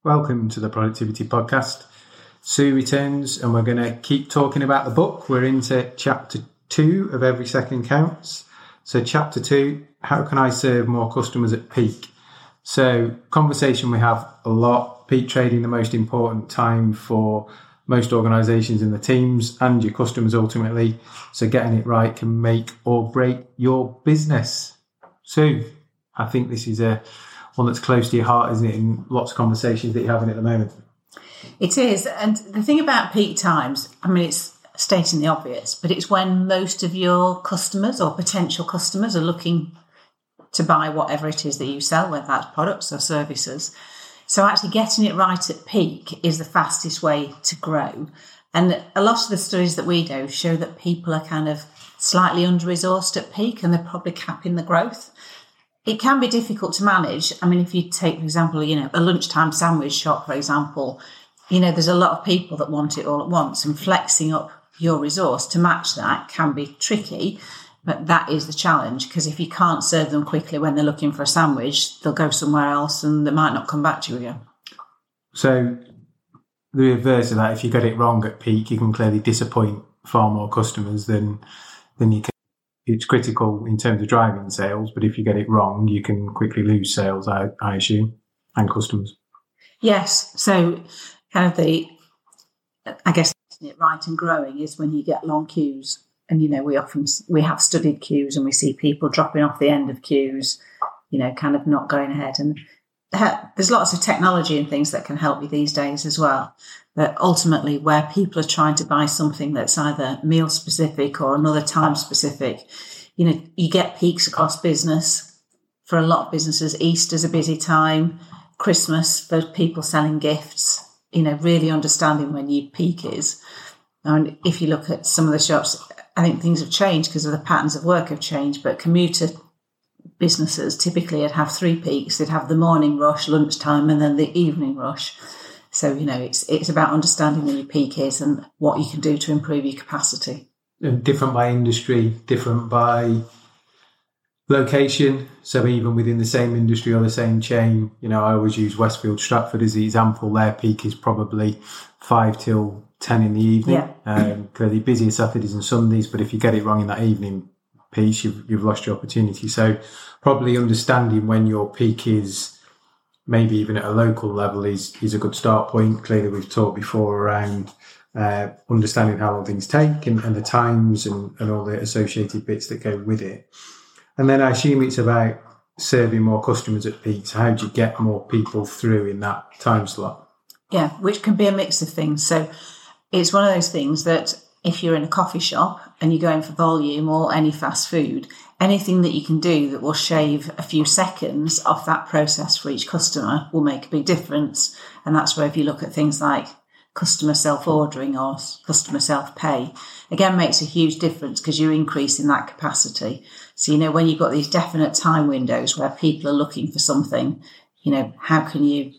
Welcome to the Productivity Podcast. Sue returns and we're going to keep talking about the book. We're into chapter 2 of Every Second Counts. So chapter 2, how can I serve more customers at peak? So conversation we have a lot. Peak trading, the most important time for most organisations in the teams and your customers ultimately. So getting it right can make or break your business. Sue, I think this is one that's close to your heart, isn't it, in lots of conversations that you're having at the moment? It is. And the thing about peak times, I mean, it's stating the obvious, but it's when most of your customers or potential customers are looking to buy whatever it is that you sell, whether that's products or services. So actually getting it right at peak is the fastest way to grow. And a lot of the studies that we do show that people are kind of slightly under-resourced at peak and they're probably capping the growth. It can be difficult to manage. I mean, if you take, for example, a lunchtime sandwich shop, for example, there's a lot of people that want it all at once, and flexing up your resource to match that can be tricky. But that is the challenge, because if you can't serve them quickly when they're looking for a sandwich, they'll go somewhere else and they might not come back to you again. So the reverse of that, if you get it wrong at peak, you can clearly disappoint far more customers than you can. It's critical in terms of driving sales, but if you get it wrong, you can quickly lose sales, I assume, and customers. Yes. So kind of getting it right and growing is when you get long queues. And, we have studied queues and we see people dropping off the end of queues, kind of not going ahead. And there's lots of technology and things that can help you these days as well. But ultimately, where people are trying to buy something that's either meal specific or another time specific, you get peaks across business. For a lot of businesses, Easter's a busy time, Christmas for people selling gifts, really understanding when your peak is. And if you look at some of the shops, I think things have changed because of the patterns of work have changed, but commuter businesses typically would have 3 peaks. They'd have the morning rush, lunchtime, and then the evening rush. So, it's about understanding when your peak is and what you can do to improve your capacity. Different by industry, different by location. So even within the same industry or the same chain, I always use Westfield Stratford as the example. Their peak is probably 5 till 10 in the evening. Yeah. Clearly busier Saturdays and Sundays, but if you get it wrong in that evening piece, you've lost your opportunity. So probably understanding when your peak is, maybe even at a local level, is a good start point. Clearly we've talked before around understanding how long things take and the times and all the associated bits that go with it. And then I assume it's about serving more customers at peak. So how do you get more people through in that time slot? Yeah, which can be a mix of things. So it's one of those things that if you're in a coffee shop and you're going for volume or any fast food, anything that you can do that will shave a few seconds off that process for each customer will make a big difference. And that's where if you look at things like customer self-ordering or customer self-pay, again, makes a huge difference because you're increasing that capacity. So, when you've got these definite time windows where people are looking for something, how can you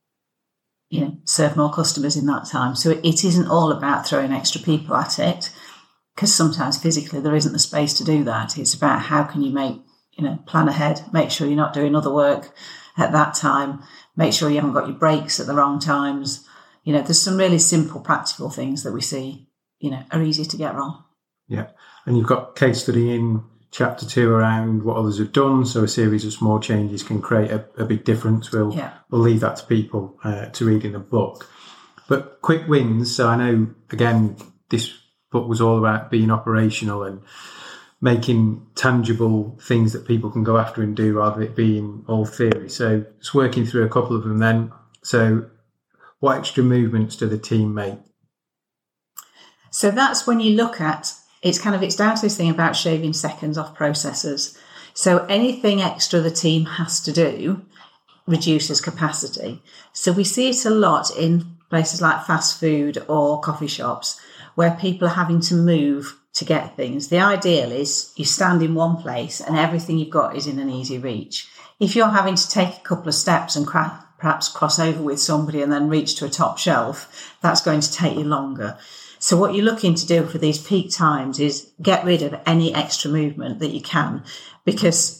serve more customers in that time? So it isn't all about throwing extra people at it, because sometimes physically there isn't the space to do that. It's about how can you plan ahead, make sure you're not doing other work at that time, make sure you haven't got your breaks at the wrong times. There's some really simple, practical things that we see, are easy to get wrong. Yeah. And you've got case study in chapter 2 around what others have done. So a series of small changes can create a big difference. We'll leave that to people to read in the book. But quick wins. So I know, again, this book was all about being operational and making tangible things that people can go after and do rather than it being all theory. So it's working through a couple of them then. So what extra movements do the team make? So that's when you look at, it's down to this thing about shaving seconds off processes. So anything extra the team has to do reduces capacity. So we see it a lot in places like fast food or coffee shops where people are having to move to get things. The ideal is you stand in one place and everything you've got is in an easy reach. If you're having to take a couple of steps and perhaps cross over with somebody and then reach to a top shelf, that's going to take you longer. So what you're looking to do for these peak times is get rid of any extra movement that you can, because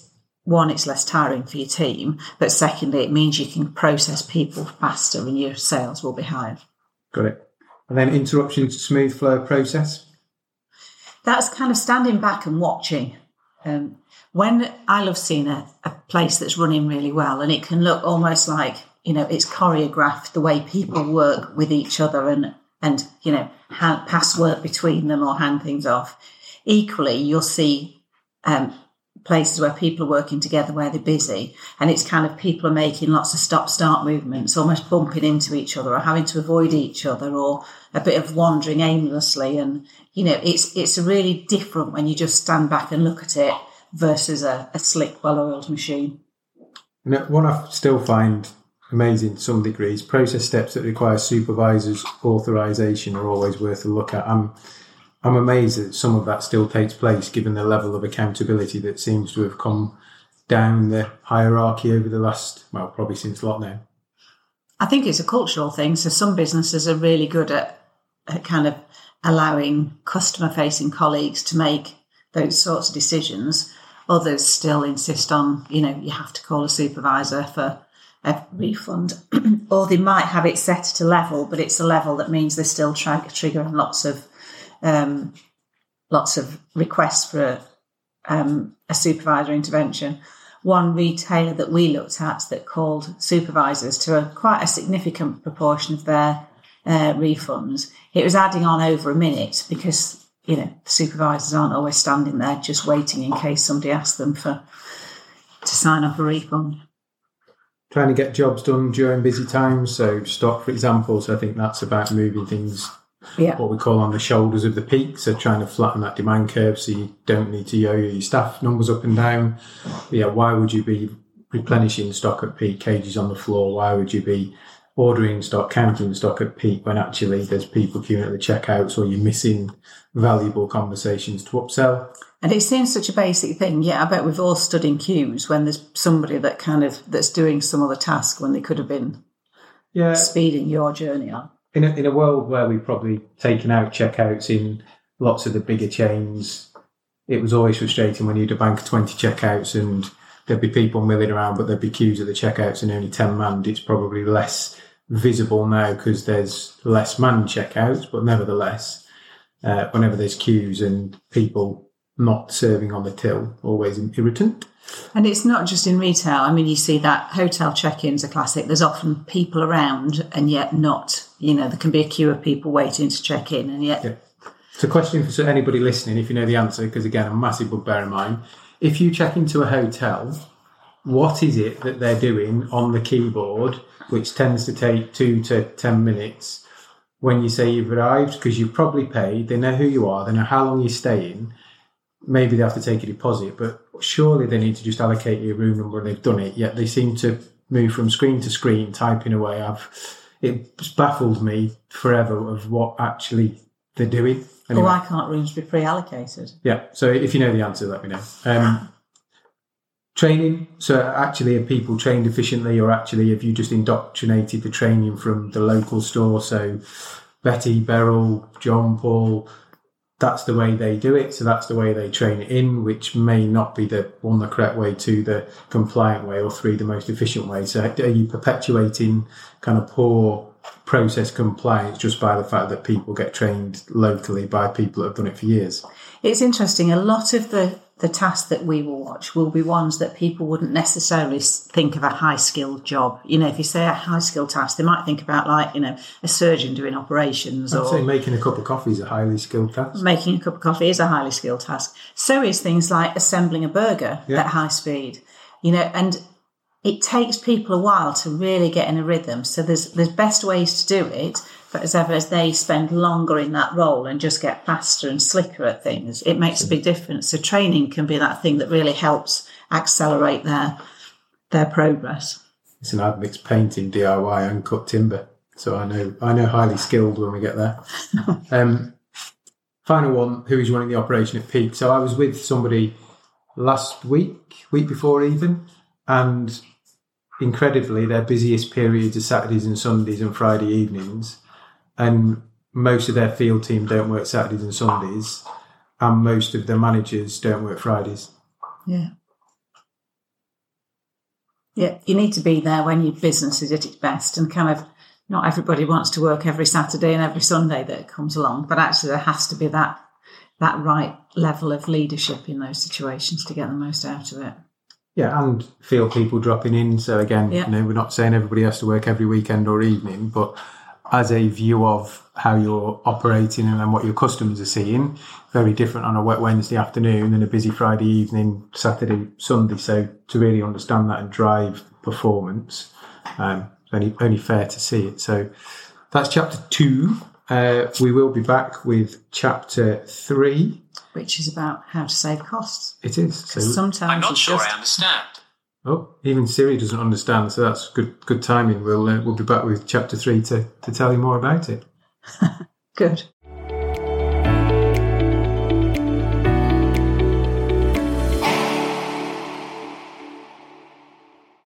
one, it's less tiring for your team, but secondly, it means you can process people faster and your sales will be higher. Got it. And then interruption to smooth flow process. That's kind of standing back and watching. When I love seeing a place that's running really well, and it can look almost like, it's choreographed, the way people work with each other and pass work between them or hand things off. Equally, you'll see places where people are working together where they're busy, and it's kind of people are making lots of stop-start movements, almost bumping into each other or having to avoid each other, or a bit of wandering aimlessly. And, it's really different when you just stand back and look at it versus a slick, well-oiled machine. What I still find amazing to some degrees, process steps that require supervisors' authorisation are always worth a look at. I'm amazed that some of that still takes place, given the level of accountability that seems to have come down the hierarchy over the last, probably since lockdown. I think it's a cultural thing. So some businesses are really good at kind of allowing customer-facing colleagues to make those sorts of decisions. Others still insist on, you have to call a supervisor for a refund, or they might have it set at a level, but it's a level that means they're still triggering lots of requests for a supervisor intervention. One retailer that we looked at that called supervisors to quite a significant proportion of their refunds, it was adding on over a minute because, the supervisors aren't always standing there just waiting in case somebody asks them to sign up a refund. Trying to get jobs done during busy times, so stock, for example. So I think that's about moving things, what we call on the shoulders of the peak. So trying to flatten that demand curve so you don't need to yo-yo your staff numbers up and down. But why would you be replenishing stock at peak, cages on the floor? Why would you be ordering stock, counting stock at peak when actually there's people queuing at the checkouts, or you're missing valuable conversations to upsell? And it seems such a basic thing. Yeah, I bet we've all stood in queues when there's somebody that's doing some other task when they could have been speeding your journey on. In a world where we've probably taken out checkouts in lots of the bigger chains, it was always frustrating when you'd a bank of 20 checkouts and there'd be people milling around, but there'd be queues at the checkouts and only 10 manned. It's probably less visible now because there's less manned checkouts, but nevertheless, whenever there's queues and people not serving on the till, always an irritant. And it's not just in retail. I mean, you see that hotel check-ins are classic. There's often people around and yet not, there can be a queue of people waiting to check in and yet... Yeah. It's a question for anybody listening, if you know the answer, because again, a massive bugbear of mine. If you check into a hotel, what is it that they're doing on the keyboard, which tends to take 2 to 10 minutes when you say you've arrived? Because you've probably paid, they know who you are, they know how long you're staying. Maybe they have to take a deposit, but surely they need to just allocate you a room number and they've done it, yet they seem to move from screen to screen, typing away. It's baffled me forever of what actually they're doing. Anyway. Why can't rooms be pre-allocated? Yeah, so if you know the answer, let me know. Training, so actually are people trained efficiently, or actually have you just indoctrinated the training from the local store? So Betty, Beryl, John, Paul, that's the way they do it, so that's the way they train it in, which may not be the correct way, 2, the compliant way, or 3, the most efficient way. So are you perpetuating kind of poor process compliance just by the fact that people get trained locally by people that have done it for years? It's interesting. A lot of the tasks that we will watch will be ones that people wouldn't necessarily think of a high-skilled job. If you say a high-skilled task, they might think about a surgeon doing operations. I'd say making a cup of coffee is a highly skilled task. Making a cup of coffee is a highly skilled task. So is things like assembling a burger at high speed. And it takes people a while to really get in a rhythm. So there's best ways to do it, but as ever as they spend longer in that role and just get faster and slicker at things, it makes a big difference. So training can be that thing that really helps accelerate their progress. Listen, I've mixed painting, DIY and cut timber, so I know highly skilled when we get there. Final one, who is running the operation at peak? So I was with somebody last week before even, and incredibly, their busiest periods are Saturdays and Sundays and Friday evenings, and most of their field team don't work Saturdays and Sundays, and most of their managers don't work Fridays. Yeah. Yeah, you need to be there when your business is at its best, and kind of not everybody wants to work every Saturday and every Sunday that comes along, but actually there has to be that right level of leadership in those situations to get the most out of it. Yeah, and feel people dropping in. So again, we're not saying everybody has to work every weekend or evening, but as a view of how you're operating and what your customers are seeing, very different on a wet Wednesday afternoon than a busy Friday evening, Saturday, Sunday. So to really understand that and drive performance, only fair to see it. So that's chapter 2. We will be back with chapter 3, which is about how to save costs. It is. So sometimes I'm not sure I understand. Oh, even Siri doesn't understand, so that's good timing. We'll be back with chapter 3 to tell you more about it. Good.